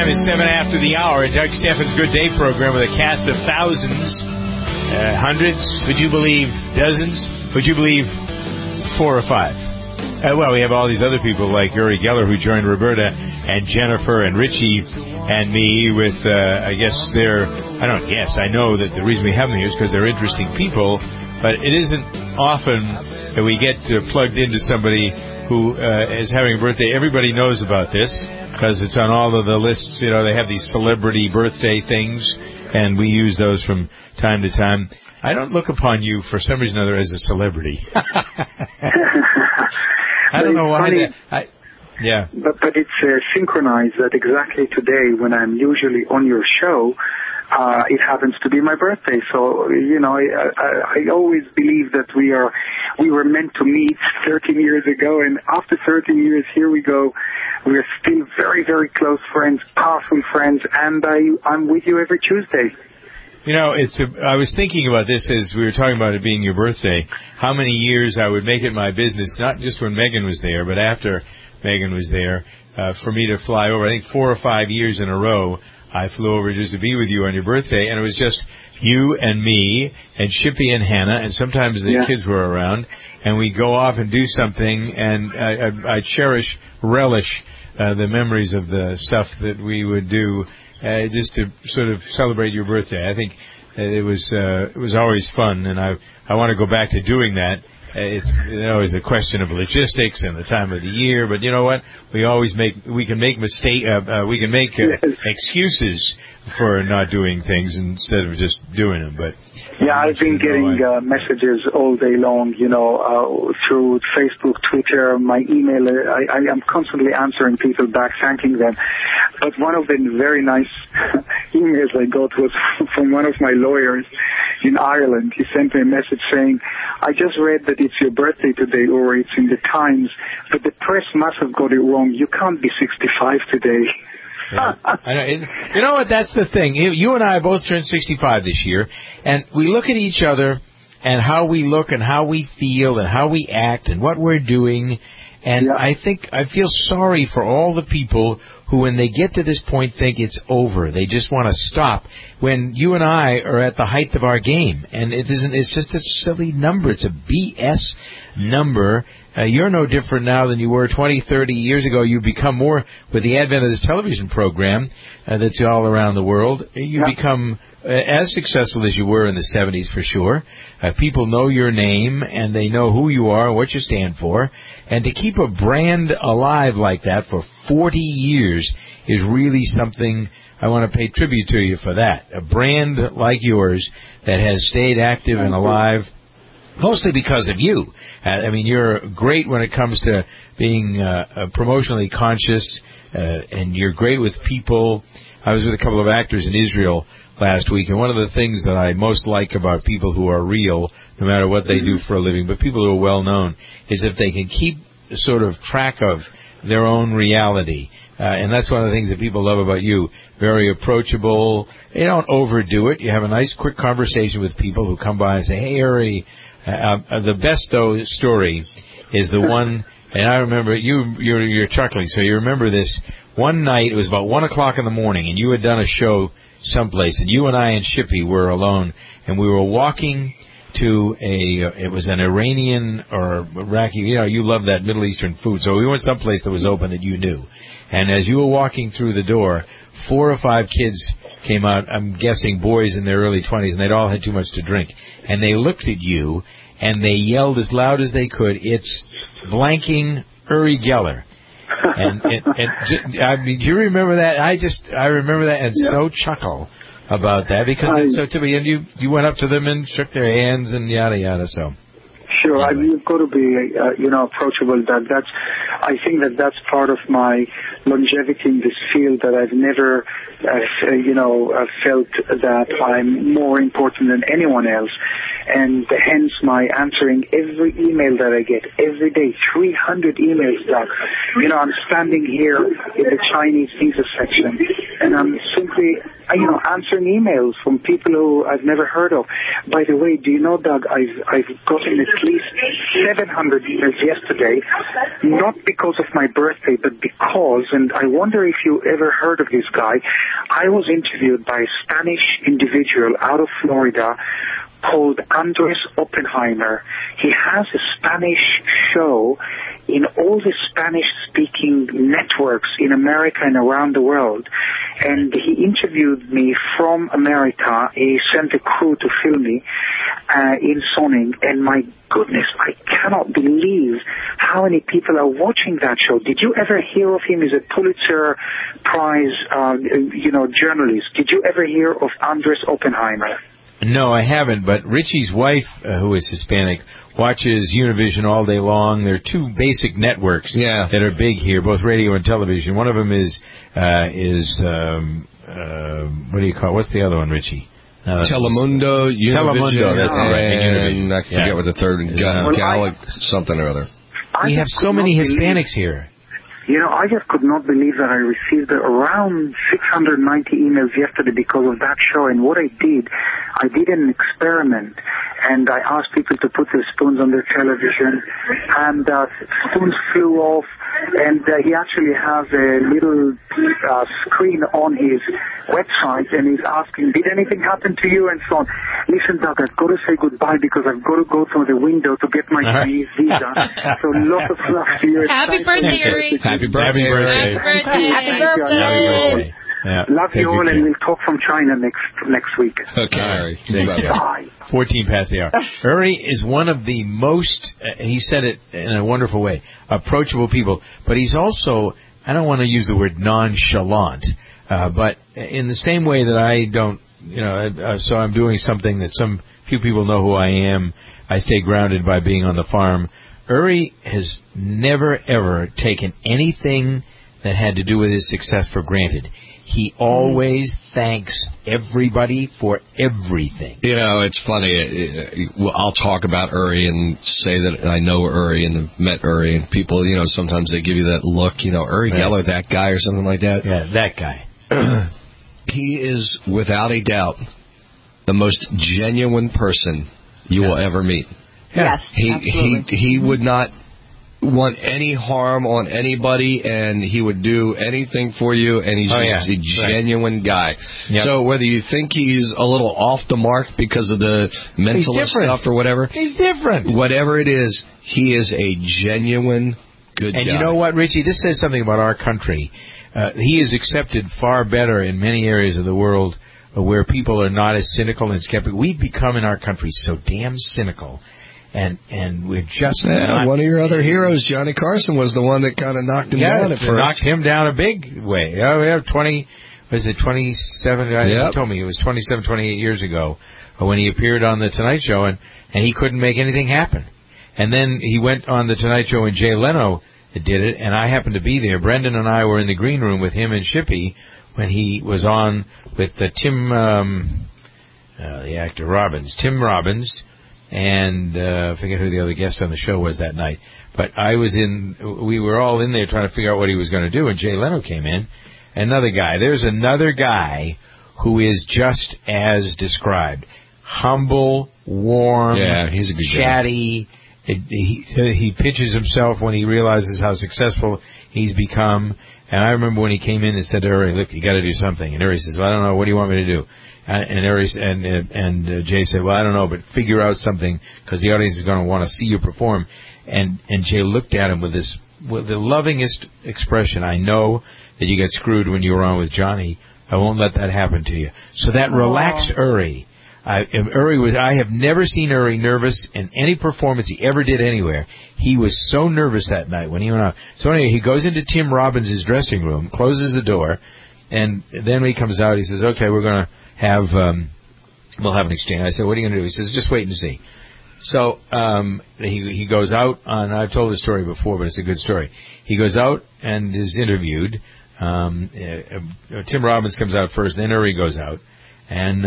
is 7 after the hour. Doug Steffens' Good Day program with a cast of thousands, hundreds, would you believe dozens, would you believe 4 or 5? Well, we have all these other people like Uri Geller who joined Roberta and Jennifer and Richie and me with, I know that the reason we have them here is because they're interesting people, but it isn't often that we get plugged into somebody who is having a birthday. Everybody knows about this because it's on all of the lists. You know, they have these celebrity birthday things, and we use those from time to time. I don't look upon you for some reason or other as a celebrity. I don't know why. Yeah. But it's synchronized that exactly today when I'm usually on your show, it happens to be my birthday. So, you know, I always believe that we were meant to meet 13 years ago, and after 13 years, here we go. We are still very, very close friends, powerful friends, and I'm with you every Tuesday. You know, I was thinking about this as we were talking about it being your birthday, how many years I would make it my business, not just when Megan was there, but after Megan was there, for me to fly over. I think 4 or 5 years in a row, I flew over just to be with you on your birthday, and it was just you and me and Shippy and Hannah, and sometimes the kids were around, and we'd go off and do something, and I relish the memories of the stuff that we would do just to sort of celebrate your birthday. I think it was always fun, and I want to go back to doing that. It's always a question of logistics and the time of the year, but you know what? We can make excuses for not doing things instead of just doing them. But I've been getting messages all day long, you know, through Facebook, Twitter, my email. I am constantly answering people back, thanking them. But one of the very nice emails I got was from one of my lawyers in Ireland. He sent me a message saying, I just read that it's your birthday today, or it's in the Times, but the press must have got it wrong. You can't be 65 today. Yeah, I know. You know what? That's the thing. You and I both turned 65 this year, and we look at each other and how we look and how we feel and how we act and what we're doing. And I feel sorry for all the people who, when they get to this point, think it's over. They just want to stop. When you and I are at the height of our game, and it's just a silly number. It's a BS number. You're no different now than you were 20, 30 years ago. You become more, with the advent of this television program that's all around the world, you become as successful as you were in the 70s for sure. People know your name, and they know who you are and what you stand for. And to keep a brand alive like that for 40 years is really something. I want to pay tribute to you for that. A brand like yours that has stayed active and alive, mostly because of you. I mean, you're great when it comes to being promotionally conscious, and you're great with people. I was with a couple of actors in Israel last week, and one of the things that I most like about people who are real, no matter what they do for a living, but people who are well known, is if they can keep sort of track of their own reality. And that's one of the things that people love about you. Very approachable. You don't overdo it. You have a nice, quick conversation with people who come by and say, hey, Harry. The best, though, story is the one, and I remember, you're chuckling, so you remember this. One night, it was about 1 o'clock in the morning, and you had done a show someplace, and you and I and Shippy were alone, and we were walking to it was an Iranian or Iraqi, you know, you love that Middle Eastern food, so we went someplace that was open that you knew. And as you were walking through the door, 4 or 5 kids came out, I'm guessing boys in their early 20s, and they'd all had too much to drink. And they looked at you, and they yelled as loud as they could, it's blanking Uri Geller. And I mean, do you remember that? I remember that and so chuckle about that because it's so typical. And you went up to them and shook their hands and yada yada. So sure, anyway. You've got to be approachable. I think that's part of my longevity in this field. That I've never felt that I'm more important than anyone else. And hence my answering every email that I get every day, 300 emails back. You know, I'm standing here in the Chinese visa section, and I'm simply actually, answering emails from people who I've never heard of. By the way, do you know, Doug, I've gotten at least 700 emails yesterday, not because of my birthday, but because, and I wonder if you ever heard of this guy, I was interviewed by a Spanish individual out of Florida called Andres Oppenheimer. He has a Spanish show in all the Spanish-speaking networks in America and around the world. And he interviewed me from America. He sent a crew to film me in Sonning. And my goodness, I cannot believe how many people are watching that show. Did you ever hear of him as a Pulitzer Prize, journalist? Did you ever hear of Andres Oppenheimer? No, I haven't, but Richie's wife, who is Hispanic, watches Univision all day long. There are two basic networks that are big here, both radio and television. One of them is what do you call it? What's the other one, Richie? Telemundo, Univision. Telemundo, that's right. And I forget what the third, Gallic something or other. We have so many Hispanics here. I just could not believe that I received around 690 emails yesterday because of that show. And what I did an experiment, and I asked people to put their spoons on their television, and spoons flew off, and he actually has a little screen on his website, and he's asking, did anything happen to you, and so on. Listen, Doug, I've got to say goodbye because I've got to go through the window to get my Chinese visa. So lots of love to you. Happy birthday, Eric. Happy birthday. Happy birthday. Happy birthday. Yeah. Love you all, and we'll talk from China next week. Okay. Bye. 14 past the hour. Uri is one of the most, he said it in a wonderful way, approachable people, but he's also, I don't want to use the word nonchalant, but in the same way that I don't, so I'm doing something that some few people know who I am. I stay grounded by being on the farm. Uri has never, ever taken anything that had to do with his success for granted. He always thanks everybody for everything. It's funny. I'll talk about Uri and say that I know Uri and have met Uri, and people, sometimes they give you that look, Uri Geller, that guy, or something like that. Yeah, that guy. He is, without a doubt, the most genuine person you will ever meet. Yeah. Yes, absolutely. He would not want any harm on anybody, and he would do anything for you, and he's just a genuine guy. Yep. So whether you think he's a little off the mark because of the mentalist stuff or whatever, he's different. Whatever it is, he is a genuine good guy. And you know what, Richie? This says something about our country. He is accepted far better in many areas of the world where people are not as cynical and skeptical. We've become in our country so damn cynical. And we're just not. One of your other heroes, Johnny Carson, was the one that kind of knocked him down at first. Knocked him down a big way. We have 27? He told me it was 27, 28 years ago when he appeared on the Tonight Show, and he couldn't make anything happen. And then he went on the Tonight Show, and Jay Leno did it, and I happened to be there. Brendan and I were in the green room with him and Shippy when he was on with Tim, the actor Tim Robbins. And I forget who the other guest on the show was that night. But we were all in there trying to figure out what he was going to do, and Jay Leno came in. Another guy. There's another guy who is just as described. Humble, warm, he's a good chatty. He pitches himself when he realizes how successful he's become. And I remember when he came in and said to Uri, look, you got to do something. And Uri says, well, I don't know. What do you want me to do? And Jay said, well, I don't know, but figure out something because the audience is going to want to see you perform. And Jay looked at him with the lovingest expression. I know that you get screwed when you were on with Johnny. I won't let that happen to you. So that relaxed Uri. I have never seen Uri nervous in any performance he ever did anywhere. He was so nervous that night when he went out. So anyway, he goes into Tim Robbins' dressing room, closes the door, and then when he comes out, he says, okay, we're going to we'll have an exchange. I said, what are you going to do? He says, just wait and see. So he goes out, and I've told this story before, but it's a good story. He goes out and is interviewed. Tim Robbins comes out first, then Uri goes out, and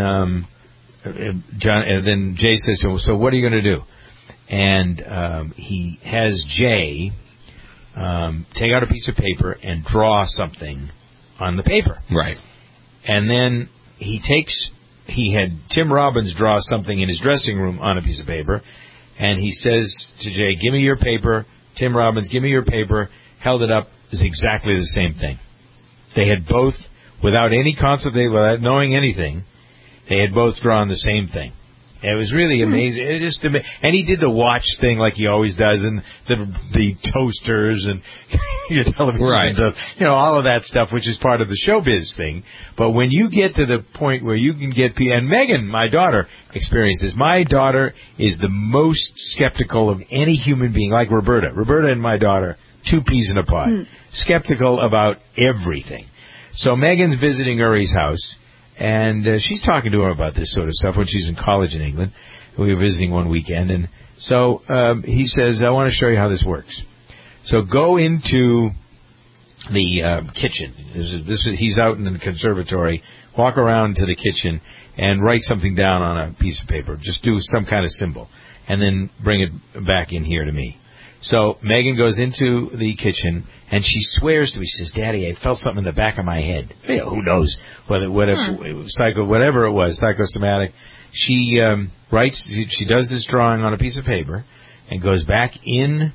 then Jay says to him, so what are you going to do? And he has Jay take out a piece of paper and draw something on the paper. Right. And then he had Tim Robbins draw something in his dressing room on a piece of paper, and he says to Jay, give me your paper. Tim Robbins, give me your paper. Held it up. It's exactly the same thing. They had both, without any consultation, without knowing anything, they had both drawn the same thing. It was really amazing. It just and he did the watch thing like he always does, and the toasters and your television, right. All of that stuff, which is part of the showbiz thing. But when you get to the point where you can get and Megan, my daughter, experiences. My daughter is the most skeptical of any human being, like Roberta. Roberta and my daughter, two peas in a pod, skeptical about everything. So Megan's visiting Uri's house. And she's talking to him about this sort of stuff when she's in college in England. We were visiting one weekend. And so he says, I want to show you how this works. So go into the kitchen. He's out in the conservatory. Walk around to the kitchen and write something down on a piece of paper. Just do some kind of symbol. And then bring it back in here to me. So Megan goes into the kitchen, and she swears to me. She says, Daddy, I felt something in the back of my head. Who knows? Whatever it was, psychosomatic. She writes, she does this drawing on a piece of paper and goes back into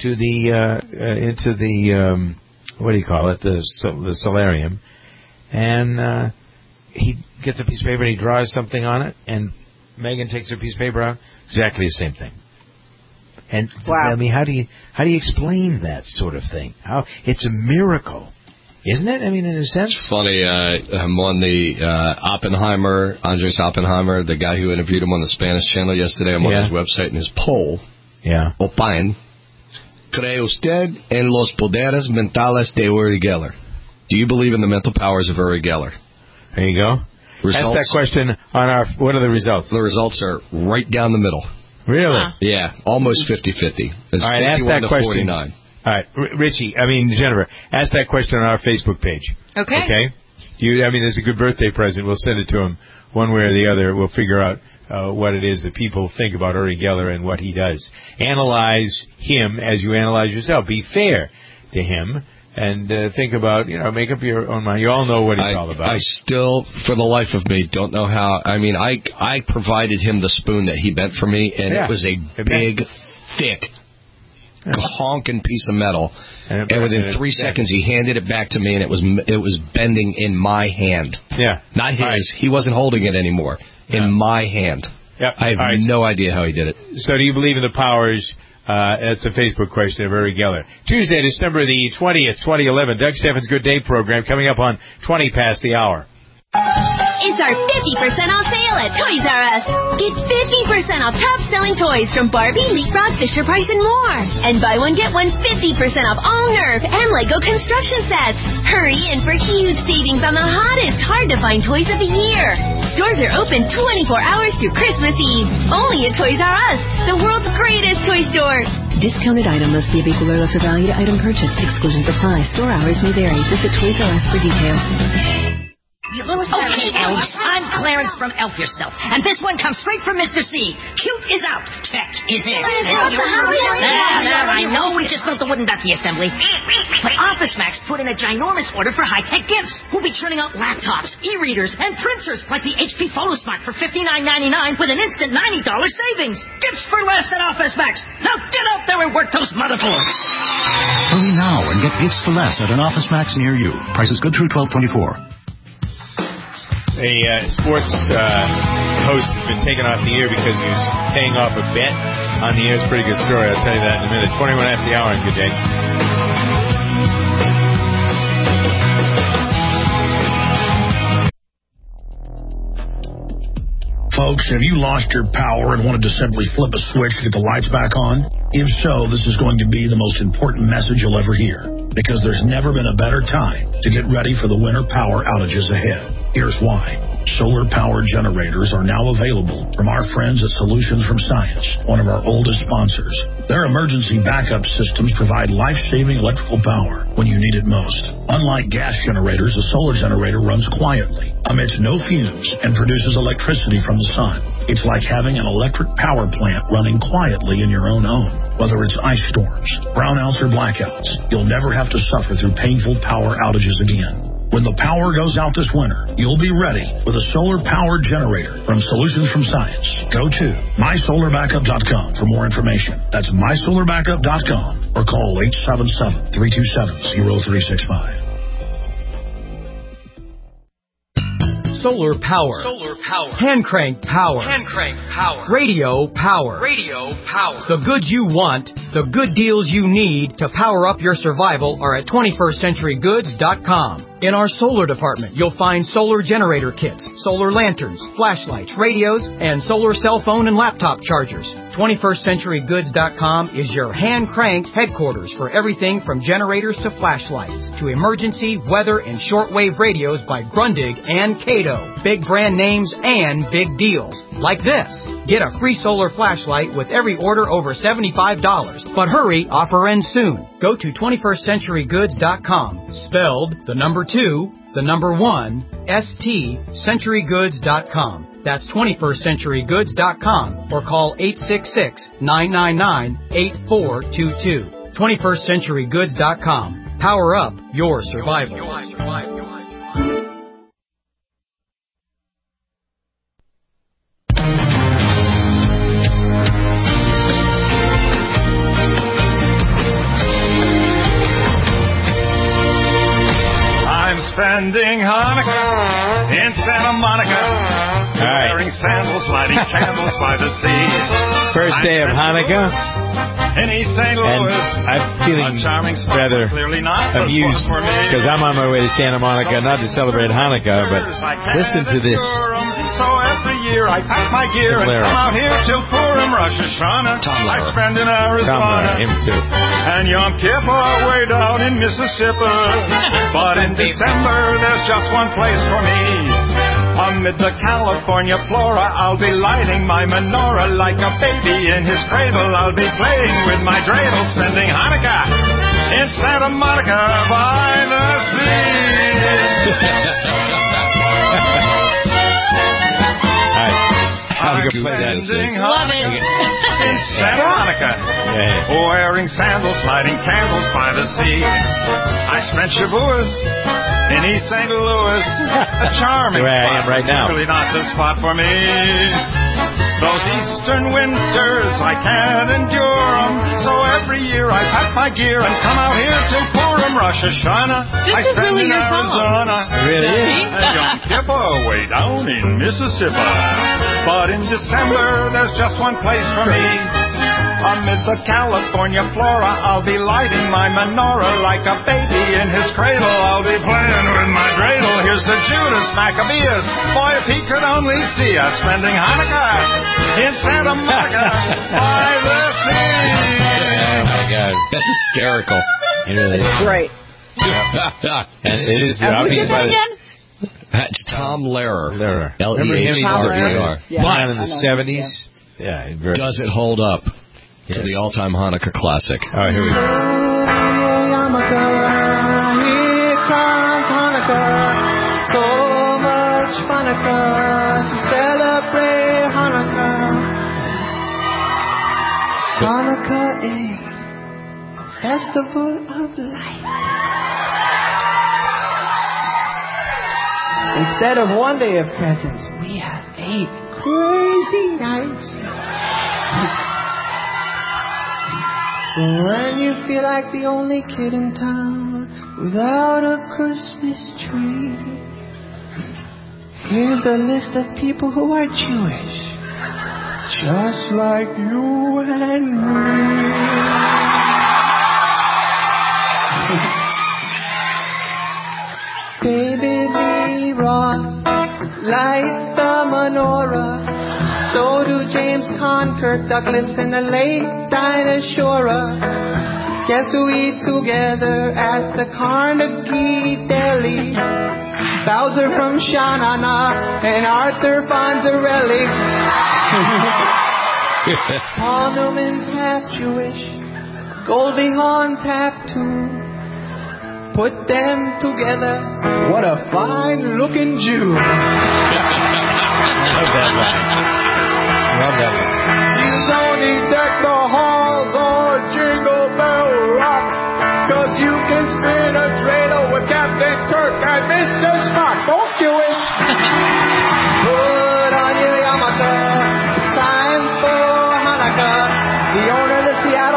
the what do you call it, the solarium. And he gets a piece of paper and he draws something on it, and Megan takes her piece of paper out. Exactly the same thing. And wow. I mean, how do you explain that sort of thing? It's a miracle, isn't it? I mean, in a sense. It's funny. I'm on the Andres Oppenheimer, the guy who interviewed him on the Spanish channel yesterday. I'm on his website, and his poll. Yeah. Opine. ¿Cree usted en los poderes mentales de Uri Geller? Do you believe in the mental powers of Uri Geller? There you go. Results? Ask that question on what are the results? The results are right down the middle. Really? Yeah, almost 50-50. It's all right, ask that question. 49. All right, Jennifer, ask that question on our Facebook page. Okay. It's a good birthday present. We'll send it to him one way or the other. We'll figure out what it is that people think about Uri Geller and what he does. Analyze him as you analyze yourself. Be fair to him. And think about, make up your own mind. You all know what he's all about. I still, for the life of me, don't know how. I mean, I provided him the spoon that he bent for me, and it was a big, thick, honking piece of metal. And within 3 seconds, he handed it back to me, and it was bending in my hand. Yeah. Not his. Right. He wasn't holding it anymore. In my hand. Yep. I have no idea how he did it. So do you believe in the powers... that's a Facebook question of Uri Geller. Tuesday, December the 20th, 2011, Doug Steffens' Good Day program coming up on 20 past the hour. It's our 50% off sale at Toys R Us. Get 50% off top-selling toys from Barbie, Leapfrog, Fisher-Price, and more. And buy one, get one 50% off all Nerf and Lego construction sets. Hurry in for huge savings on the hottest, hard-to-find toys of the year. Stores are open 24 hours through Christmas Eve. Only at Toys R Us, the world's greatest toy store. Discounted item must be of equal or lesser value to item purchased. Exclusions apply. Store hours may vary. Visit Toys R Us for details. Okay, Elves, I'm Clarence from Elf Yourself, and this one comes straight from Mr. C. Cute is out, check is in. There, I know we just built the wooden ducky assembly, but Office Max put in a ginormous order for high-tech gifts. We'll be turning out laptops, e-readers, and printers like the HP PhotoSmart for $59.99 with an instant $90 savings. Gifts for less at Office Max. Now get out there and work those motherfuckers. Hurry now and get gifts for less at an Office Max near you. Prices good through 12/24. A sports host has been taken off the air because he was paying off a bet on the air. It's a pretty good story. I'll tell you that in a minute. 21 after the hour and Good Day. Folks, have you lost your power and wanted to simply flip a switch to get the lights back on? If so, this is going to be the most important message you'll ever hear, because there's never been a better time to get ready for the winter power outages ahead. Here's why. Solar-powered generators are now available from our friends at Solutions from Science, one of our oldest sponsors. Their emergency backup systems provide life-saving electrical power when you need it most. Unlike gas generators, a solar generator runs quietly, emits no fumes, and produces electricity from the sun. It's like having an electric power plant running quietly in your own home. Whether it's ice storms, brownouts, or blackouts, you'll never have to suffer through painful power outages again. When the power goes out this winter, you'll be ready with a solar-powered generator from Solutions from Science. Go to mysolarbackup.com for more information. That's mysolarbackup.com or call 877-327-0365. Solar power. Hand crank power. Radio power. The goods you want, the good deals you need to power up your survival are at 21stcenturygoods.com. In our solar department, you'll find solar generator kits, solar lanterns, flashlights, radios, and solar cell phone and laptop chargers. 21stcenturygoods.com is your hand-cranked headquarters for everything from generators to flashlights, to emergency, weather, and shortwave radios by Grundig and Cato. Big brand names and big deals. Like this. Get a free solar flashlight with every order over $75. But hurry, offer ends soon. Go to 21stcenturygoods.com. Spelled the number 2, the number 1, ST, centurygoods.com. That's 21stcenturygoods.com or call 866-999-8422. 21stcenturygoods.com. Power up your survival. Spending Hanukkah in Santa Monica, wearing sandals, lighting candles by the sea. First day of Hanukkah, in East St. Louis, I'm feeling rather amused because I'm on my way to Santa Monica, not to celebrate Hanukkah, but listen to this. So every year I pack my gear and come out here till Purim, Rosh Hashanah. I spend in Arizona, him too. And Yom Kippur way down in Mississippi. But in December there's just one place for me. Amid the California flora, I'll be lighting my menorah like a baby in his cradle. I'll be playing with my dreidel, spending Hanukkah in Santa Monica by the sea. How to play that? Love it. In Santa Monica, wearing sandals, lighting candles by the sea. I spent Shavuos in East St. Louis, a charming where spot, I am right now. Really not the spot for me. Those eastern winters, I can't endure them. So every year I pack my gear and come out here till Purim, Rosh Hashanah. This is really your song. It really is. And Yom Kippur way down in Mississippi. But in December, there's just one place for me. Amid the California flora, I'll be lighting my menorah like a baby in his cradle. I'll be playing with my dreidel. Here's the Judas Maccabeus. Boy, if he could only see us spending Hanukkah in Santa Monica by the sea. Oh, my God. That's hysterical. It really is. Great. And it is. That's Tom Lehrer. L-E-H-R-E-R. But in the 70s. Yeah. Does it hold up to the all-time Hanukkah classic? All right, here we go. Here comes Hanukkah. So much Hanukkah to celebrate Hanukkah. Hanukkah is festival of light. Instead of one day of presents, we have 8 crazy nights. When you feel like the only kid in town without a Christmas tree, here's a list of people who are Jewish, just like you and me. Baby Lee Roth lights the menorah. So do James Caan, Kirk Douglas, and the late Dinah Shore. Guess who eats together at the Carnegie Deli? Bowser from Sha-Na-Na and Arthur Fonzarelli. Paul Newman's half Jewish, Goldie Hawn's half too. Put them together, what a fine-looking Jew. Love that line. Love that one. You don't need deck the halls or Jingle Bell Rock, 'cause you can spin a dreidel with Captain Kirk and Miss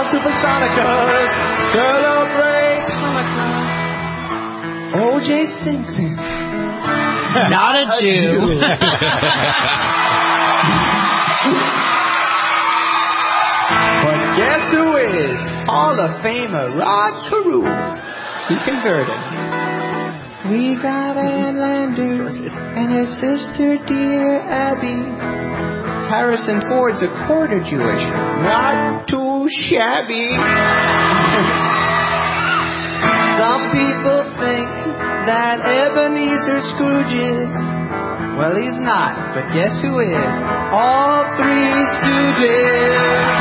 Supersonicas celebrate Hanukkah. O.J. Simpson. Not a Jew. But guess who is? Hall of Famer Rod Carew. He converted. We got Ann Landers and her sister dear Abby. Harrison Ford's a quarter Jewish. Not too shabby. Some people think that Ebenezer Scrooge is. Well, he's not, but guess who is? All Three Stooges.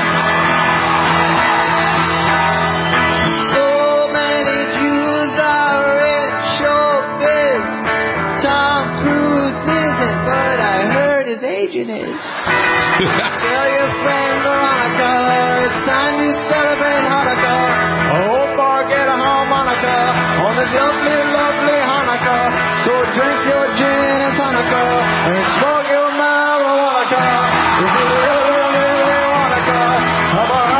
So many Jews are in showbiz. Tom Cruise isn't, but I heard his agent is. Tell your friend Veronica, it's time to celebrate Hanukkah. I hope I get a harmonica on this lovely, lovely Hanukkah. So drink your gin and tonica and smoke your marijuana. If you really Hanukkah, have a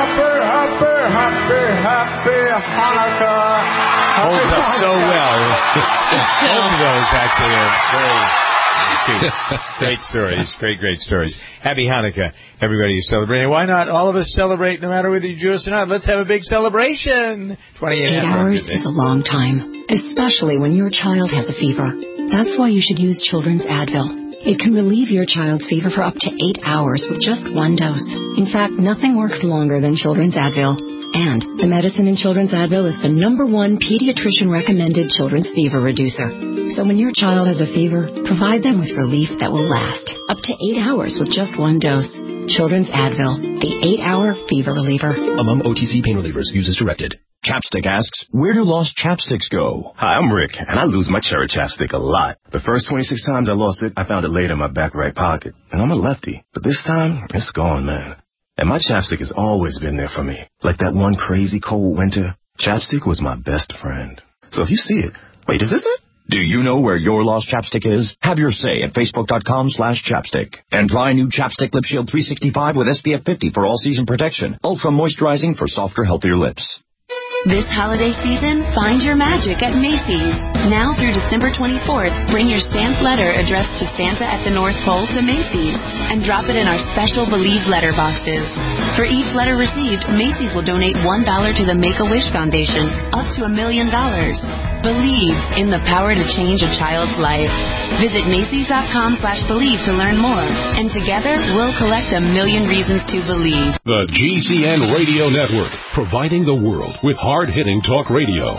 happy Hanukkah. Holds up so well. Both of those actually are very great stories. Great stories. Happy Hanukkah, everybody who's celebrating. Why not all of us celebrate, no matter whether you're Jewish or not? Let's have a big celebration. 8 hours is a long time, especially when your child has a fever. That's why you should use Children's Advil. It can relieve your child's fever for up to 8 hours with just one dose. In fact, nothing works longer than Children's Advil. And the medicine in Children's Advil is the #1 pediatrician-recommended children's fever reducer. So when your child has a fever, provide them with relief that will last up to 8 hours with just one dose. Children's Advil, the 8-hour fever reliever. Among OTC pain relievers, use as directed. Chapstick asks, where do lost chapsticks go? Hi, I'm Rick, and I lose my cherry chapstick a lot. The first 26 times I lost it, I found it laid in my back right pocket. And I'm a lefty. But this time, it's gone, man. And my chapstick has always been there for me. Like that one crazy cold winter, chapstick was my best friend. So if you see it, wait, is this it? Do you know where your lost chapstick is? Have your say at Facebook.com/chapstick. And try new Chapstick Lip Shield 365 with SPF 50 for all-season protection. Ultra moisturizing for softer, healthier lips. This holiday season, find your magic at Macy's. Now through December 24th, bring your stamped letter addressed to Santa at the North Pole to Macy's and drop it in our special Believe letter boxes. For each letter received, Macy's will donate $1 to the Make-A-Wish Foundation, up to $1 million. Believe in the power to change a child's life. Visit Macy's.com/believe to learn more. And together, we'll collect 1 million reasons to believe. The GCN Radio Network, providing the world with hard-hitting talk radio.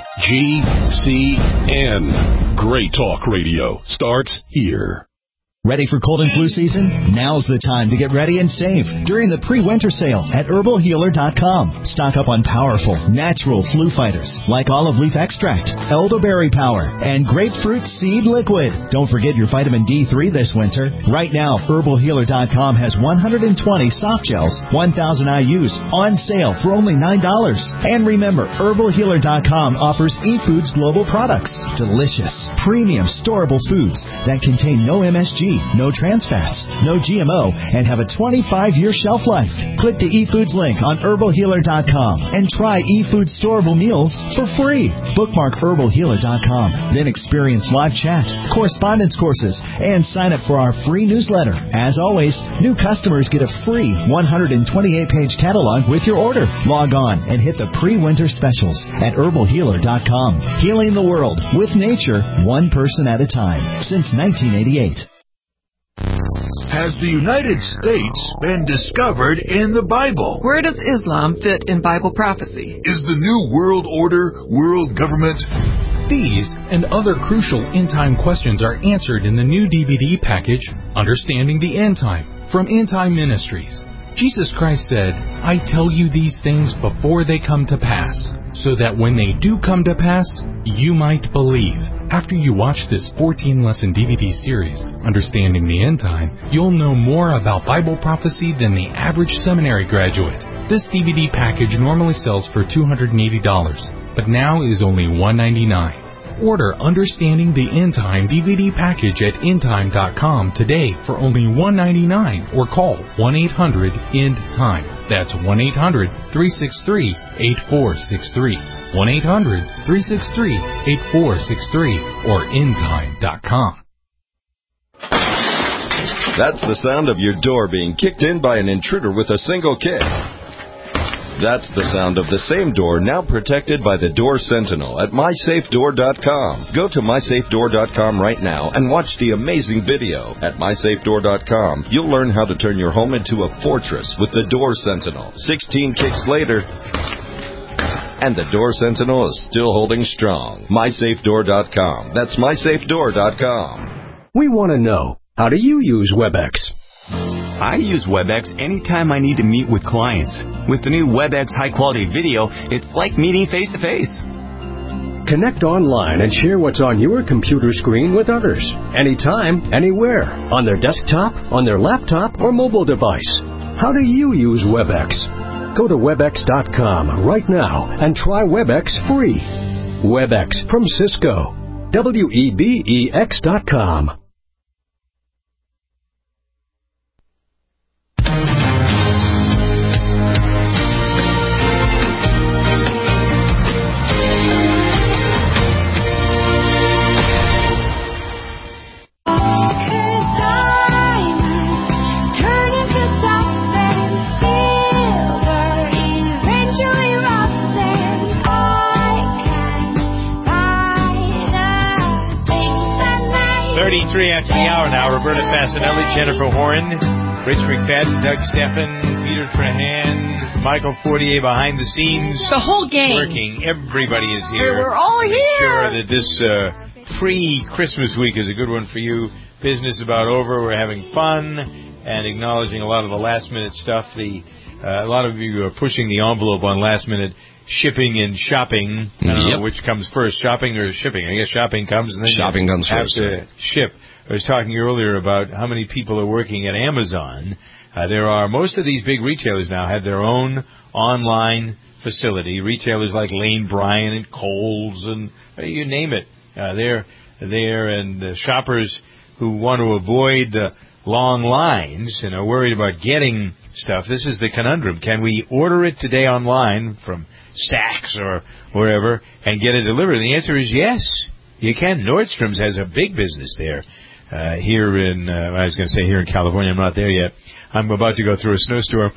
GCN. Great talk radio starts here. Ready for cold and flu season? Now's the time to get ready and save during the pre-winter sale at herbalhealer.com. Stock up on powerful, natural flu fighters like olive leaf extract, elderberry power, and grapefruit seed liquid. Don't forget your vitamin D3 this winter. Right now, herbalhealer.com has 120 soft gels, 1,000 IUs on sale for only $9. And remember, herbalhealer.com offers eFoods Global products. Delicious, premium, storable foods that contain no MSG, no trans fats, no GMO, and have a 25-year shelf life. Click the eFoods link on herbalhealer.com and try eFoods storable meals for free. Bookmark herbalhealer.com, then experience live chat, correspondence courses, and sign up for our free newsletter. As always, new customers get a free 128-page catalog with your order. Log on and hit the pre-winter specials at herbalhealer.com. Healing the world with nature, one person at a time, since 1988. Has the United States been discovered in the Bible? Where does Islam fit in Bible prophecy? Is the New World Order world government? These and other crucial end-time questions are answered in the new DVD package, Understanding the End Time, from End Time Ministries. Jesus Christ said, I tell you these things before they come to pass, so that when they do come to pass, you might believe. After you watch this 14-lesson DVD series, Understanding the End Time, you'll know more about Bible prophecy than the average seminary graduate. This DVD package normally sells for $280, but now is only $199. Order Understanding the End Time DVD package at endtime.com today for only $1.99 or call 1-800-END-TIME. That's 1-800-363-8463. 1-800-363-8463 or endtime.com. That's the sound of your door being kicked in by an intruder with a single kick. That's the sound of the same door now protected by the Door Sentinel at MySafeDoor.com. Go to MySafeDoor.com right now and watch the amazing video. At MySafeDoor.com, you'll learn how to turn your home into a fortress with the Door Sentinel. 16 kicks later, and the Door Sentinel is still holding strong. MySafeDoor.com. That's MySafeDoor.com. We want to know, how do you use WebEx? I use WebEx anytime I need to meet with clients. With the new WebEx high-quality video, it's like meeting face-to-face. Connect online and share what's on your computer screen with others. Anytime, anywhere. On their desktop, on their laptop, or mobile device. How do you use WebEx? Go to WebEx.com right now and try WebEx free. WebEx from Cisco. WEBEX.com. After the hour now, Roberta Fasanelli, Jennifer Horn, Rich McFadden, Doug Steffen, Peter Trahan, Michael Fortier behind the scenes. The whole gang. Working. Everybody is here. We're all here. Make sure that this pre-Christmas week is a good one for you. Business about over. We're having fun and acknowledging a lot of the last-minute stuff. A lot of you are pushing the envelope on last-minute shipping and shopping. I don't know which comes first, shopping or shipping. I guess shopping comes and then shopping comes first. To ship. I was talking earlier about how many people are working at Amazon. Most of these big retailers now have their own online facility. Retailers like Lane Bryant and Kohl's and you name it. They're there, and shoppers who want to avoid long lines and are worried about getting stuff. This is the conundrum. Can we order it today online from Saks or wherever and get it delivered? And the answer is yes, you can. Nordstrom's has a big business there. Here in California. I'm not there yet. I'm about to go through a snowstorm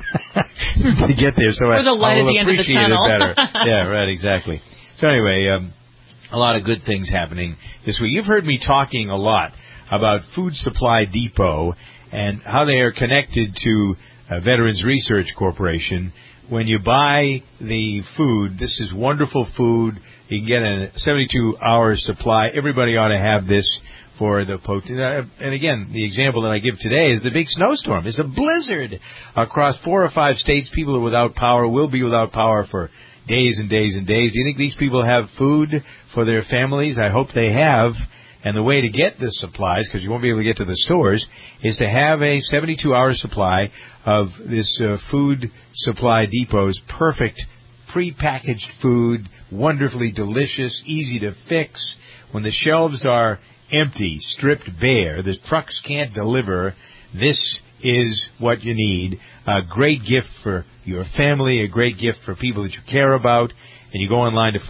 to get there, so I will appreciate it better. Yeah, right, exactly. So anyway, a lot of good things happening this week. You've heard me talking a lot about Food Supply Depot and how they are connected to Veterans Research Corporation. When you buy the food, this is wonderful food. You can get a 72-hour supply. Everybody ought to have this for the and again, the example that I give today is the big snowstorm. It's a blizzard across 4 or 5 states. People are without power, will be without power for days and days and days. Do you think these people have food for their families? I hope they have. And the way to get this supplies, because you won't be able to get to the stores, is to have a 72-hour supply of this Food Supply Depot's perfect pre-packaged food, wonderfully delicious, easy to fix. When the shelves are empty, stripped bare, the trucks can't deliver, this is what you need. A great gift for your family, a great gift for people that you care about. And you go online to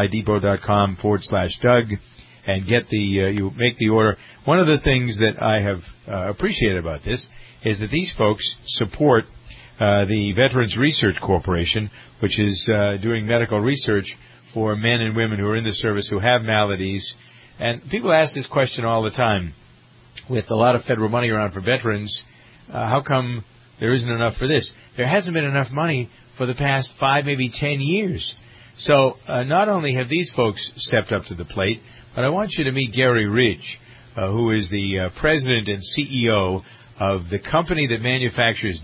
foodsupplyDepot.com/Doug and get you make the order. One of the things that I have appreciated about this is that these folks support the Veterans Research Corporation, which is doing medical research for men and women who are in the service who have maladies. And people ask this question all the time. With a lot of federal money around for veterans, how come there isn't enough for this? There hasn't been enough money for the past 5, maybe 10 years. So not only have these folks stepped up to the plate, but I want you to meet Gary Ridge, who is the president and CEO of the company that manufactures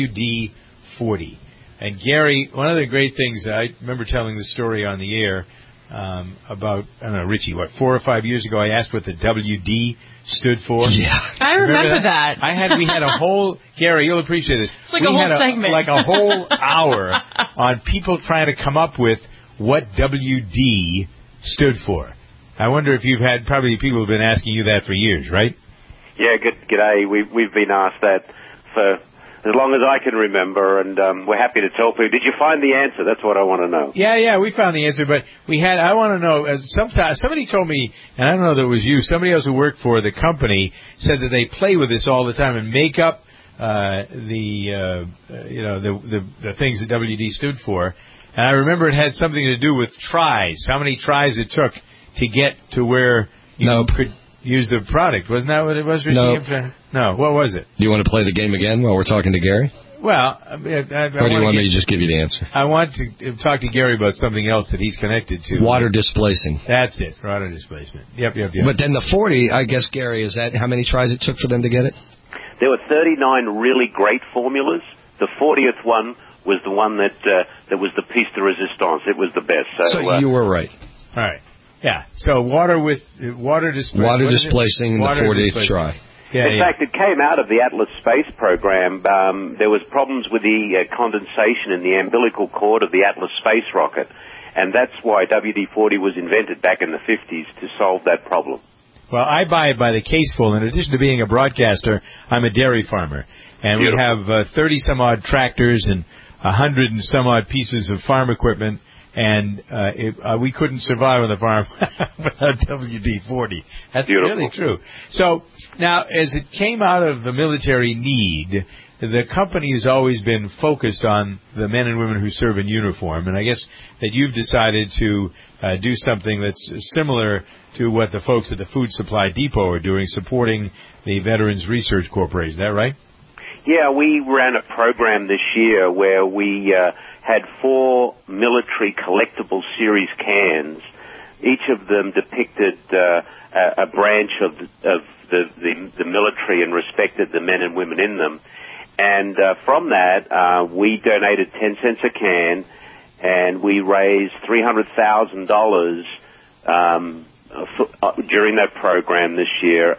WD-40. And Gary, one of the great things, I remember telling the story on the air about, I don't know, Richie, 4 or 5 years ago, I asked what the WD stood for. Yeah. I remember that. We had a whole, Gary, you'll appreciate this. It's like a whole segment. Like a whole hour on people trying to come up with what WD stood for. I wonder if you've had, probably people have been asking you that for years, right? Yeah, g'day. We've been asked that for as long as I can remember, and we're happy to tell people. Did you find the answer? That's what I want to know. Yeah, we found the answer, but I want to know, somebody told me, and I don't know that it was you, somebody else who worked for the company said that they play with this all the time and make up the things that WD stood for. And I remember it had something to do with tries, how many tries it took to get to where you could use the product. Wasn't that what it was, Richie? No, what was it? Do you want to play the game again while we're talking to Gary? Well, or do you want me to just give you the answer? I want to talk to Gary about something else that he's connected to. Water displacing. That's it, water displacement. Yep. But then the 40, I guess, Gary, is that how many tries it took for them to get it? There were 39 really great formulas. The 40th one was the one that was the piece de resistance. It was the best. So you were right. All right. Yeah. So water displacing the 40th try. In fact, it came out of the Atlas space program. There was problems with the condensation in the umbilical cord of the Atlas space rocket, and that's why WD-40 was invented back in the 50s to solve that problem. Well, I buy it by the caseful. In addition to being a broadcaster, I'm a dairy farmer, and we have 30-some-odd tractors and 100 and some odd pieces of farm equipment. And we couldn't survive on the farm without WD-40. That's really true. So now, as it came out of the military need, the company has always been focused on the men and women who serve in uniform. And I guess that you've decided to do something that's similar to what the folks at the Food Supply Depot are doing, supporting the Veterans Research Corporation. Is that right? Yeah, we ran a program this year where we had 4 military collectible series cans. Each of them depicted a branch of the military and respected the men and women in them. And from that, we donated 10 cents a can, and we raised $300,000 during that program this year.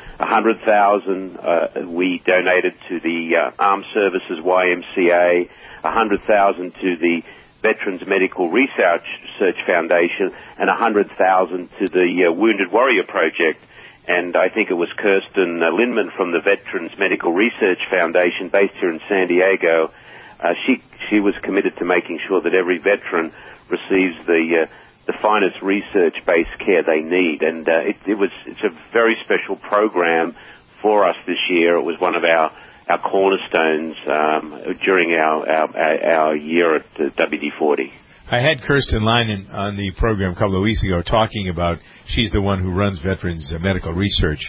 $100,000 we donated to the Armed Services YMCA, $100,000 to the Veterans Medical Research Foundation, and $100,000 to the Wounded Warrior Project. And I think it was Kirsten Lindman from the Veterans Medical Research Foundation, based here in San Diego. She was committed to making sure that every veteran receives the finest research-based care they need, and it's a very special program for us this year. It was one of our cornerstones during our year at WD-40. I had Kirsten Linen on the program a couple of weeks ago talking about, she's the one who runs Veterans Medical Research.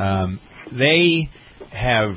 They have,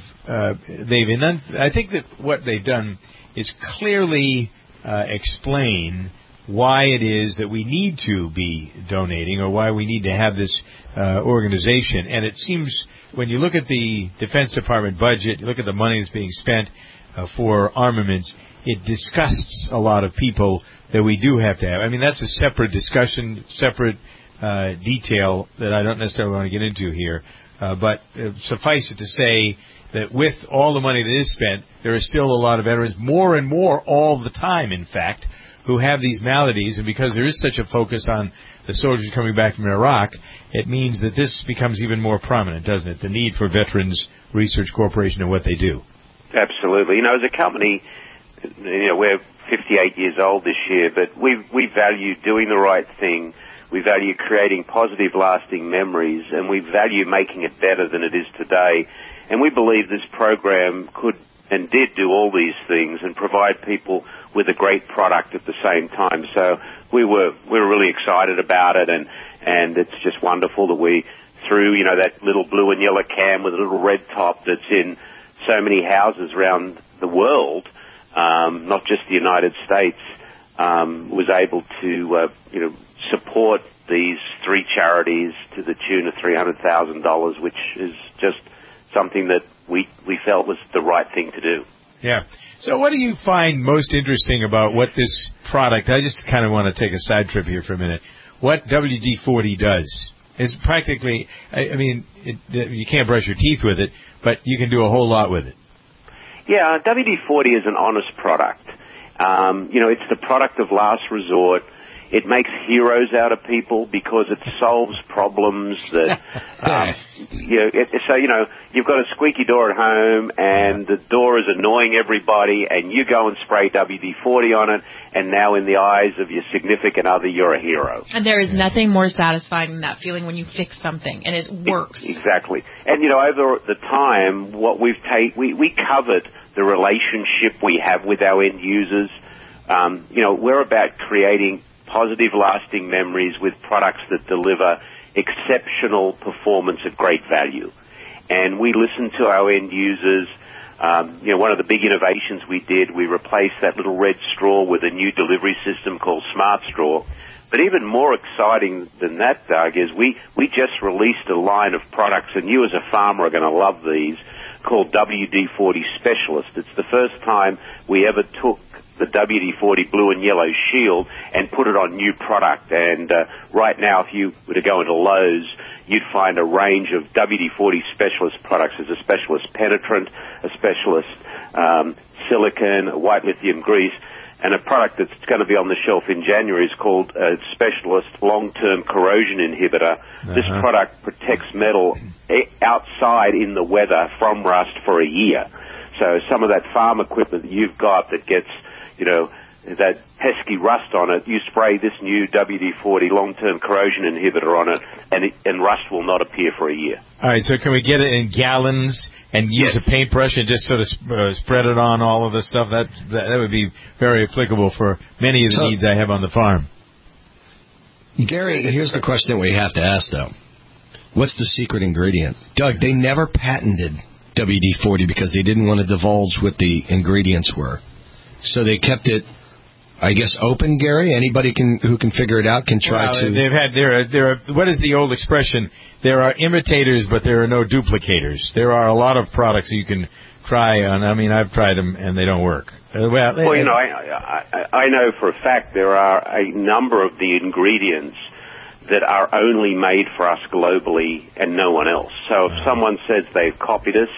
I think that what they've done is clearly explain why it is that we need to be donating, or why we need to have this organization. And it seems, when you look at the Defense Department budget, you look at the money that's being spent for armaments, it disgusts a lot of people that we do have to have. I mean, that's a separate discussion, separate detail that I don't necessarily want to get into here. But suffice it to say that with all the money that is spent, there are still a lot of veterans, more and more all the time, in fact, who have these maladies. And because there is such a focus on the soldiers coming back from Iraq, it means that this becomes even more prominent, doesn't it? The need for Veterans Research Corporation and what they do. Absolutely. As a company, we're 58 years old this year, but we value doing the right thing. We value creating positive, lasting memories, and we value making it better than it is today. And we believe this program could and did do all these things and provide people with a great product at the same time. So we were really excited about it, and it's just wonderful that we threw, that little blue and yellow can with a little red top that's in so many houses around the world, not just the United States, was able to, support these 3 charities to the tune of $300,000, which is just something that we felt was the right thing to do. Yeah. So what do you find most interesting about what this product, I just kind of want to take a side trip here for a minute, what WD-40 does? Is practically, you can't brush your teeth with it, but you can do a whole lot with it. Yeah, WD-40 is an honest product. It's the product of last resort. It makes heroes out of people because it solves problems that, you've got a squeaky door at home and the door is annoying everybody and you go and spray WD-40 on it and now in the eyes of your significant other, you're a hero. And there is nothing more satisfying than that feeling when you fix something and it works. Exactly. And, over the time, what we covered the relationship we have with our end users. We're about creating positive, lasting memories with products that deliver exceptional performance at great value. And we listen to our end users. One of the big innovations we did, we replaced that little red straw with a new delivery system called Smart Straw. But even more exciting than that, Doug, is we just released a line of products, and you as a farmer are going to love these, called WD-40 Specialist. It's the first time we ever took the WD-40 blue and yellow shield and put it on new product. And right now, if you were to go into Lowe's, you'd find a range of WD-40 Specialist products. There's a Specialist Penetrant, a Specialist Silicone, a white lithium grease, and a product that's going to be on the shelf in January is called Specialist Long-Term Corrosion Inhibitor. This product protects metal outside in the weather from rust for a year. So some of that farm equipment that you've got that gets, that pesky rust on it, you spray this new WD-40 Long-Term Corrosion Inhibitor on it, and rust will not appear for a year. All right, so can we get it in gallons and use a paintbrush and just sort of spread it on all of the stuff? That would be very applicable for many of the needs I have on the farm. Gary, here's the question that we have to ask, though. What's the secret ingredient? Doug, they never patented WD-40 because they didn't want to divulge what the ingredients were. So they kept it, I guess, open, Gary? Anybody who can figure it out can try to... There are, what is the old expression? There are imitators, but there are no duplicators. There are a lot of products you can try on. I mean, I've tried them, and they don't work. I know for a fact there are a number of the ingredients that are only made for us globally and no one else. So if someone says they've copied us,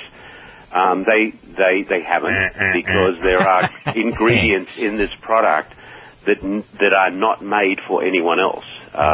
they haven't, because there are ingredients in this product that are not made for anyone else.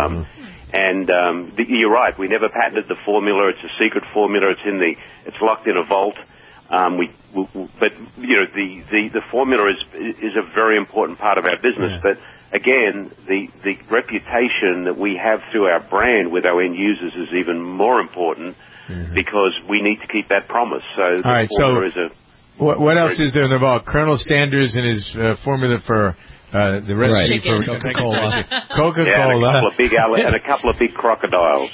You're right. We never patented the formula. It's a secret formula. It's locked in a vault. But the formula is a very important part of our business. But again, the reputation that we have through our brand with our end users is even more important. Because we need to keep that promise. So the formula is what else is there in the vault? Colonel Sanders and his formula for the recipe for Coca-Cola. Coca-Cola. And a couple of big crocodiles.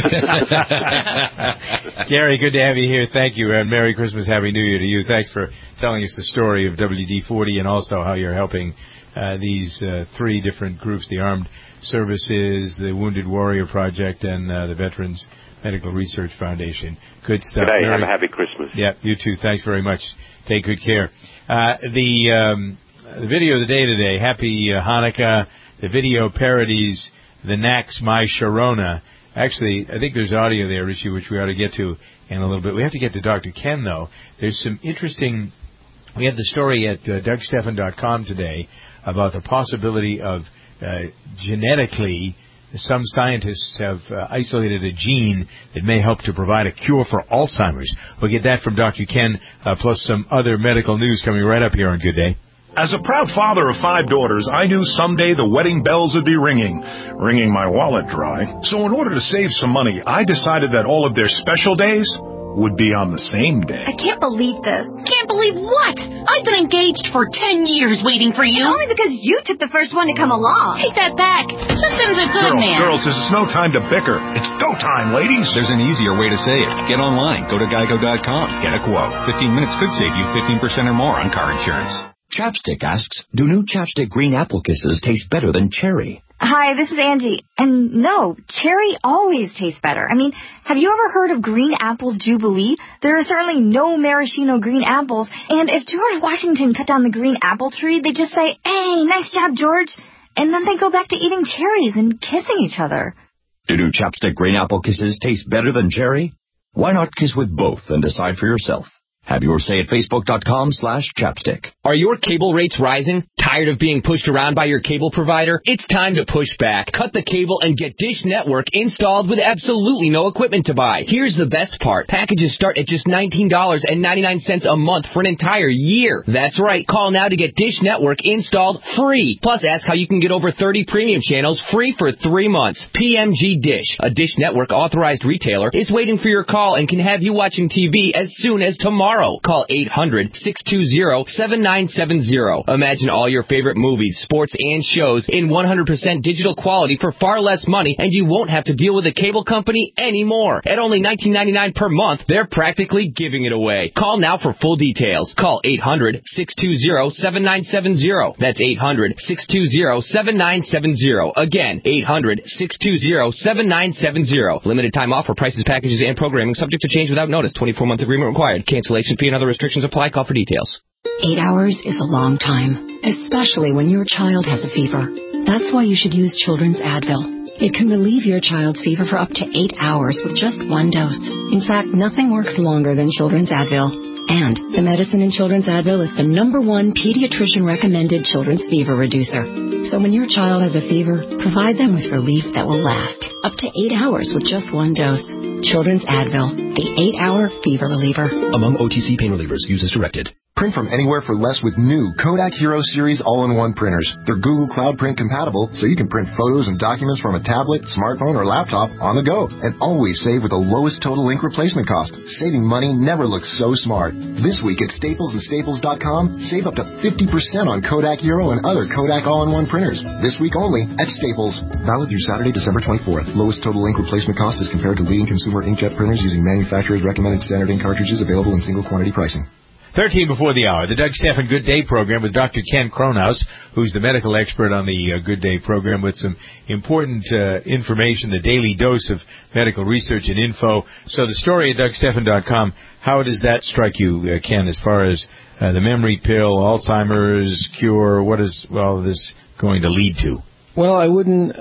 Gary, good to have you here. Thank you. And Merry Christmas, Happy New Year to you. Thanks for telling us the story of WD-40 and also how you're helping these three different groups, the Armed Services, the Wounded Warrior Project, and the Veterans Medical Research Foundation. Good stuff. Good day. Have a happy Christmas. Yeah, you too. Thanks very much. Take good care. The video of the day today, Happy Hanukkah, the video parodies the Knacks' My Sharona. Actually, I think there's audio there, Rishi, which we ought to get to in a little bit. We have to get to Dr. Ken, though. There's some interesting... We had the story at DougStephan.com today about the possibility of genetically... Some scientists have isolated a gene that may help to provide a cure for Alzheimer's. We'll get that from Dr. Ken, plus some other medical news coming right up here on Good Day. As a proud father of 5 daughters, I knew someday the wedding bells would be ringing my wallet dry. So in order to save some money, I decided that all of their special days would be on the same day. I can't believe this. Can't believe what? I've been engaged for 10 years waiting for you. Only because you took the first one to come along. Take that back. Justin's a good man. Girls, this is no time to bicker. It's go time, ladies. There's an easier way to save. Get online. Go to Geico.com. Get a quote. 15 minutes could save you 15% or more on car insurance. Chapstick asks, do new Chapstick Green Apple Kisses taste better than cherry? Hi, this is Angie. And no, cherry always tastes better. I mean, have you ever heard of Green Apples Jubilee? There are certainly no maraschino green apples. And if George Washington cut down the green apple tree, they just say, hey, nice job, George. And then they go back to eating cherries and kissing each other. Do new Chapstick Green Apple Kisses taste better than cherry? Why not kiss with both and decide for yourself? Have your say at Facebook.com/chapstick. Are your cable rates rising? Tired of being pushed around by your cable provider? It's time to push back. Cut the cable and get Dish Network installed with absolutely no equipment to buy. Here's the best part. Packages start at just $19.99 a month for an entire year. That's right. Call now to get Dish Network installed free. Plus, ask how you can get over 30 premium channels free for 3 months. PMG Dish, a Dish Network authorized retailer, is waiting for your call and can have you watching TV as soon as tomorrow. Call 800-620-7970. Imagine all your favorite movies, sports, and shows in 100% digital quality for far less money, and you won't have to deal with a cable company anymore. At only $19.99 per month, they're practically giving it away. Call now for full details. Call 800-620-7970. That's 800-620-7970. Again, 800-620-7970. Limited time offer. Prices, packages, and programming subject to change without notice. 24-month agreement required. Cancellation fee and other restrictions apply. Call for details. 8 hours is a long time, especially when your child has a fever. That's why you should use Children's Advil. It can relieve your child's fever for up to 8 hours with just 1 dose. In fact, nothing works longer than Children's Advil. And the medicine in Children's Advil is the #1 pediatrician-recommended children's fever reducer. So when your child has a fever, provide them with relief that will last up to 8 hours with just 1 dose. Children's Advil, the 8-hour fever reliever. Among OTC pain relievers, use as directed. Print from anywhere for less with new Kodak Hero Series all-in-one printers. They're Google Cloud Print compatible, so you can print photos and documents from a tablet, smartphone, or laptop on the go. And always save with the lowest total ink replacement cost. Saving money never looks so smart. This week at Staples and Staples.com, save up to 50% on Kodak Hero and other Kodak all-in-one printers. This week only at Staples. Valid through Saturday, December 24th. Lowest total ink replacement cost is compared to leading consumer inkjet printers using manufacturers' recommended standard ink cartridges available in single quantity pricing. 13 before the hour, the Doug Stephan Good Day program with Dr. Ken Kronhaus, who's the medical expert on the Good Day program with some important information, the daily dose of medical research and info. So the story at DougStephan.com, how does that strike you, Ken, as far as the memory pill, Alzheimer's cure, what is all this going to lead to? Well, I wouldn't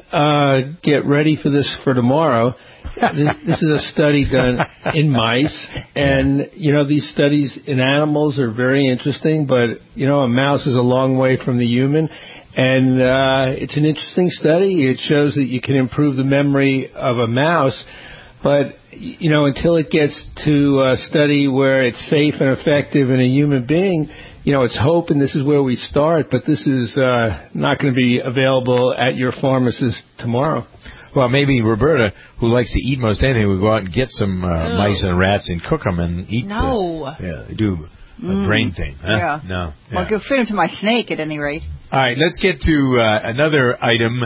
get ready for this for tomorrow. This is a study done in mice, and, these studies in animals are very interesting, but, a mouse is a long way from the human, and it's an interesting study. It shows that you can improve the memory of a mouse, but, until it gets to a study where it's safe and effective in a human being, it's hope, and this is where we start, but this is not going to be available at your pharmacist tomorrow. Well, maybe Roberta, who likes to eat most anything, will go out and get some mice and rats and cook them and eat them. No. They do a brain thing. Huh? Yeah. No. Yeah. Well, go feed them to my snake at any rate. All right, let's get to another item,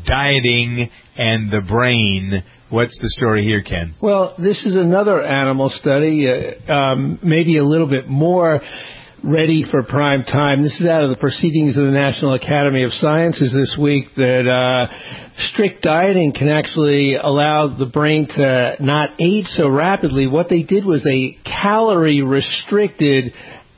dieting and the brain. What's the story here, Ken? Well, this is another animal study, maybe a little bit more ready for prime time. This is out of the Proceedings of the National Academy of Sciences this week, that strict dieting can actually allow the brain to not age so rapidly. What they did was they calorie restricted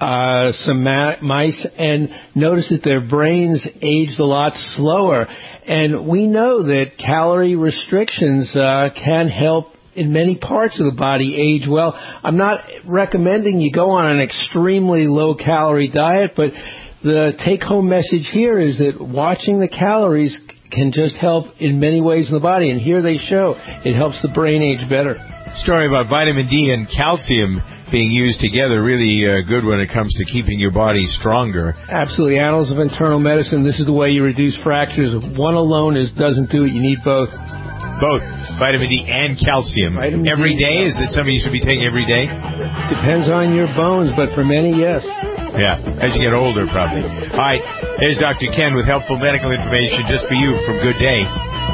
some mice and noticed that their brains aged a lot slower. And we know that calorie restrictions can help in many parts of the body age well. I'm not recommending you go on an extremely low-calorie diet, but the take-home message here is that watching the calories can just help in many ways in the body, and here they show it helps the brain age better. Story about vitamin D and calcium being used together, really good when it comes to keeping your body stronger. Absolutely. Annals of Internal Medicine, this is the way you reduce fractures. One alone doesn't do it. You need both. Both. Vitamin D and calcium. Every day? Is it something you should be taking every day? Depends on your bones, but for many, yes. Yeah, as you get older, probably. All right, there's Dr. Ken with helpful medical information just for you from Good Day.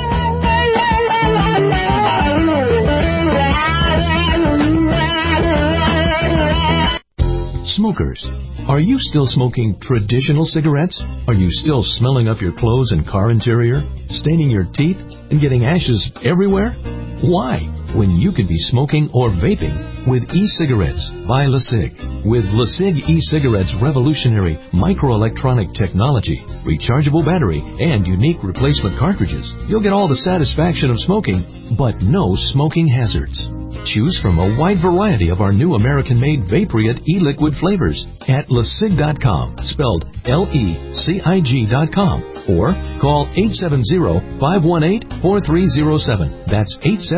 Smokers, are you still smoking traditional cigarettes? Are you still smelling up your clothes and car interior, staining your teeth, and getting ashes everywhere? Why, when you could be smoking or vaping with e-cigarettes by LeSig? With LeSig e-cigarettes' revolutionary microelectronic technology, rechargeable battery, and unique replacement cartridges, you'll get all the satisfaction of smoking, but no smoking hazards. Choose from a wide variety of our new American-made Vaporite e-liquid flavors at LeSig.com, spelled LECIG.com, or call 870-518-4307. That's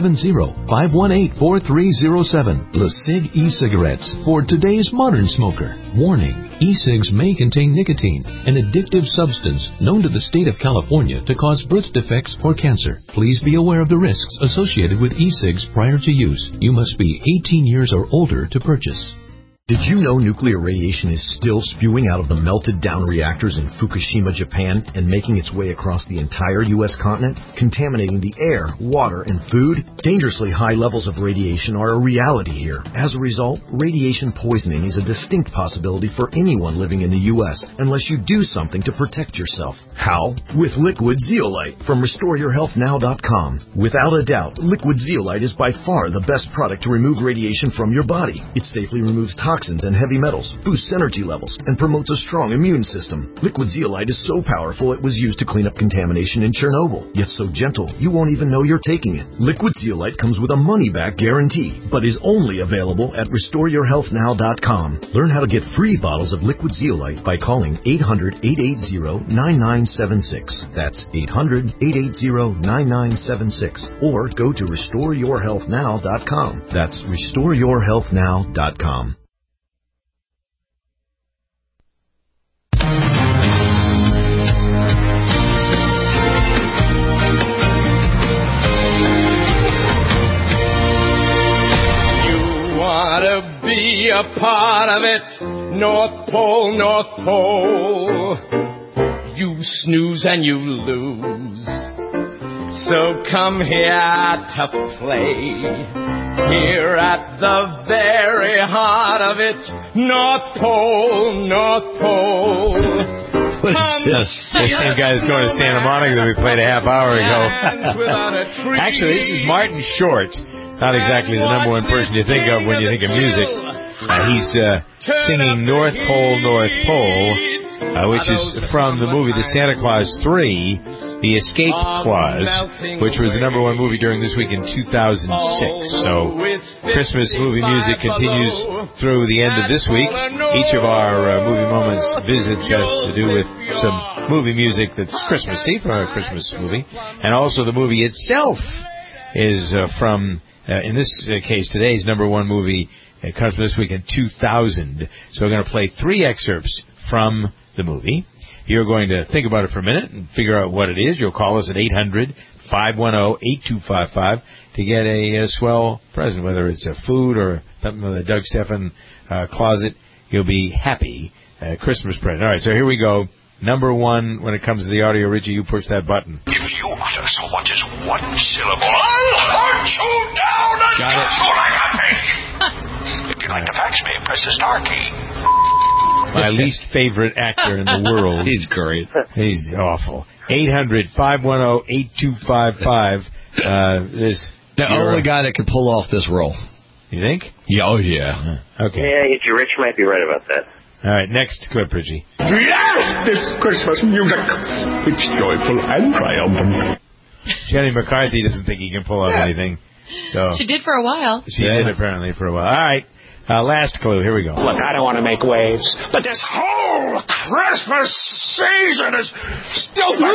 870-518-4307. LeSig e-cigarettes for today's modern smoker. Warning, e-cigs may contain nicotine, an addictive substance known to the state of California to cause birth defects or cancer. Please be aware of the risks associated with e-cigs prior to use. You must be 18 years or older to purchase. Did you know nuclear radiation is still spewing out of the melted down reactors in Fukushima, Japan, and making its way across the entire U.S. continent, contaminating the air, water, and food? Dangerously high levels of radiation are a reality here. As a result, radiation poisoning is a distinct possibility for anyone living in the U.S. unless you do something to protect yourself. How? With Liquid Zeolite from RestoreYourHealthNow.com. Without a doubt, Liquid Zeolite is by far the best product to remove radiation from your body. It safely removes toxins and heavy metals, boosts energy levels, and promotes a strong immune system. Liquid Zeolite is so powerful it was used to clean up contamination in Chernobyl, yet so gentle you won't even know you're taking it. Liquid Zeolite comes with a money-back guarantee, but is only available at RestoreYourHealthNow.com. Learn how to get free bottles of Liquid Zeolite by calling 800-880-9976. That's 800-880-9976. Or go to RestoreYourHealthNow.com. That's RestoreYourHealthNow.com. Be a part of it, North Pole, North Pole. You snooze and you lose. So come here to play. Here at the very heart of it, North Pole, North Pole. What is this? The same guy that's going to Santa Monica that we played a half hour ago. Actually, this is Martin Short. Not exactly the number one person you think of when you think of music. He's singing North Pole, North Pole, which is from the movie The Santa Claus 3, The Escape Clause, which was the number one movie during this week in 2006. So Christmas movie music continues through the end of this week. Each of our Movie Moments visits has to do with some movie music that's Christmassy for a Christmas movie. And also the movie itself is from... in this case, today's number one movie comes from this week in 2000. So we're going to play 3 excerpts from the movie. You're going to think about it for a minute and figure out what it is. You'll call us at 800-510-8255 to get a swell present, whether it's a food or something with a Doug Stephan closet. You'll be happy. Christmas present. All right, so here we go. Number one, when it comes to the audio, Richie, you push that button. If you utter so much as one syllable, I'll hunt you down and got cut you like a fish. If you'd like to fax me, press the star key. My least favorite actor in the world. He's great. He's awful. 800-510-8255. The only guy that could pull off this role. You think? Yeah, oh, yeah. Okay. Yeah, Rich might be right about that. All right, next clip, Richie. Yes, this Christmas music. It's joyful and triumphant. Jenny McCarthy doesn't think he can pull off anything. So she did for a while. She did apparently for a while. All right, last clue. Here we go. Look, I don't want to make waves, but this whole Christmas season is stupid.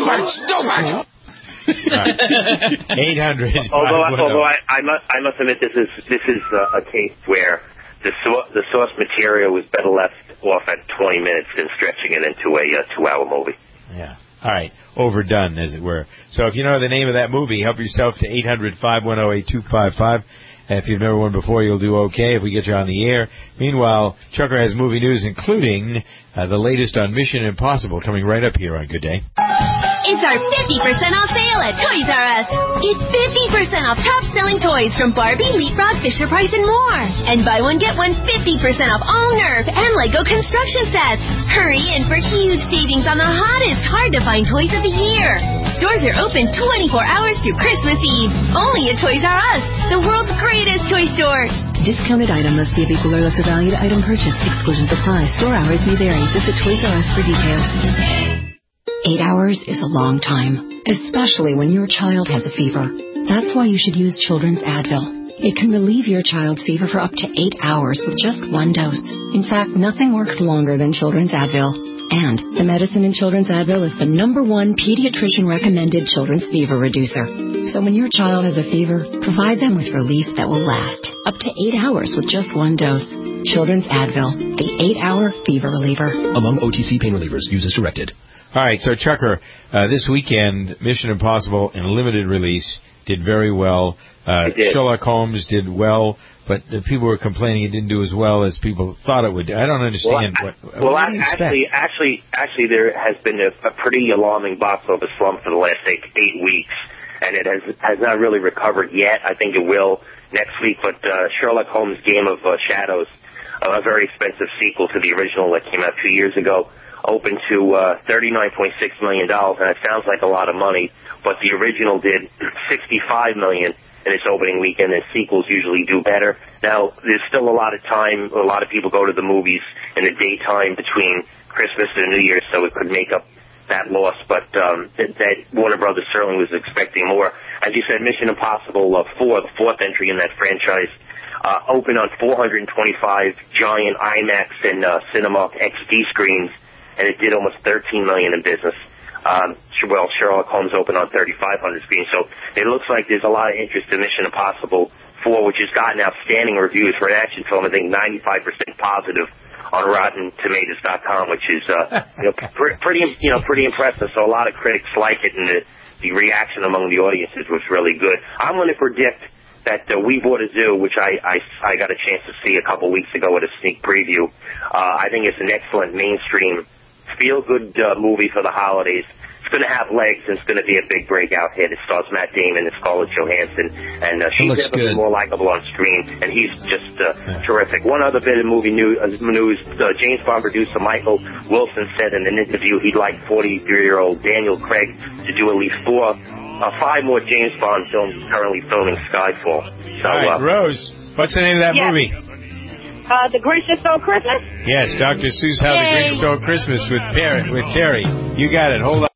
800. Although I must admit this is a case where the source material was better left off at 20 minutes than stretching it into a 2-hour movie. Yeah. All right. Overdone, as it were. So if you know the name of that movie, help yourself to 800-510-8255. And if you've never won before, you'll do okay if we get you on the air. Meanwhile, Chucker has movie news, including the latest on Mission Impossible, coming right up here on Good Day. It's our 50% off sale at Toys R Us. Get 50% off top-selling toys from Barbie, Leapfrog, Fisher-Price, and more. And buy one, get one 50% off all Nerf and Lego construction sets. Hurry in for huge savings on the hottest, hard-to-find toys of the year. Stores are open 24 hours through Christmas Eve. Only at Toys R Us, the world's greatest toy store. Discounted item must be of equal or lesser value to item purchased. Exclusions apply. Store hours may vary. Visit Toys R Us for details. 8 hours is a long time, especially when your child has a fever. That's why you should use Children's Advil. It can relieve your child's fever for up to 8 hours with just one dose. In fact, nothing works longer than Children's Advil. And the medicine in Children's Advil is the #1 pediatrician-recommended children's fever reducer. So when your child has a fever, provide them with relief that will last up to 8 hours with just one dose. Children's Advil, the 8-hour fever reliever. Among OTC pain relievers, use as directed. All right, so Chucker, this weekend, Mission Impossible in limited release did very well. Sherlock Holmes did well, but the people were complaining it didn't do as well as people thought it would. I don't understand. What do you expect? Actually, there has been a pretty alarming box office slump for the last 8 weeks, and it has not really recovered yet. I think it will next week. But Sherlock Holmes: Game of Shadows, a very expensive sequel to the original that came out 2 years ago, opened to $39.6 million, and it sounds like a lot of money, but the original did $65 million in its opening weekend, and sequels usually do better. Now, there's still a lot of time. A lot of people go to the movies in the daytime between Christmas and New Year's, so it could make up that loss, but that Warner Brothers certainly was expecting more. As you said, Mission Impossible 4, the fourth entry in that franchise, opened on 425 giant IMAX and Cinema XD screens, and it did almost $13 million in business. Well, Sherlock Holmes opened on 3,500 screens, so it looks like there's a lot of interest in Mission Impossible 4, which has gotten outstanding reviews for an action film. I think 95% positive on RottenTomatoes.com, which is pretty impressive. So a lot of critics like it, and the reaction among the audiences was really good. I'm going to predict that We Bought a Zoo, which I got a chance to see a couple weeks ago at a sneak preview, I think it's an excellent mainstream feel-good movie for the holidays. It's going to have legs, and it's going to be a big breakout hit. It stars Matt Damon and Scarlett Johansson, and she's never been more likable on screen, and he's just terrific. One other bit of movie news, James Bond producer Michael Wilson said in an interview he'd like 43-year-old Daniel Craig to do at least 5 more James Bond films. He's currently filming Skyfall. So, all right, Rose, what's the name of that movie? The Grinch That Stole Christmas? Yes, Dr. Seuss, How the Grinch Stole Christmas with Terry. You got it. Hold on.